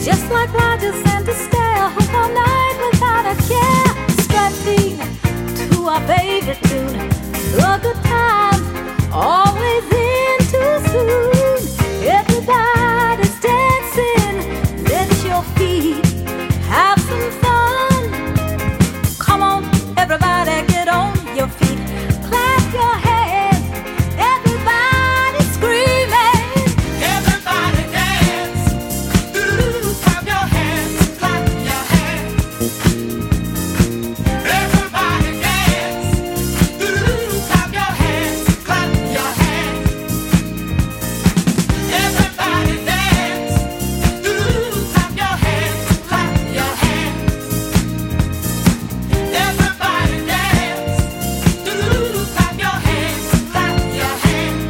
just like Roger sent to stay home all night without a care. Strutting to our favorite tune, a good time, always in too soon. Everybody's dancing, let your feet have some fun. Come on, everybody, get on your feet, clap your hands, everybody screaming. Everybody dance, doo-doo, clap your hands, clap your hands. Everybody dance, doo-doo, clap your hands, clap your hands. Everybody dance, doo-doo, clap your hands, clap your hands. Everybody dance, doo-doo, clap your hands, clap your hands.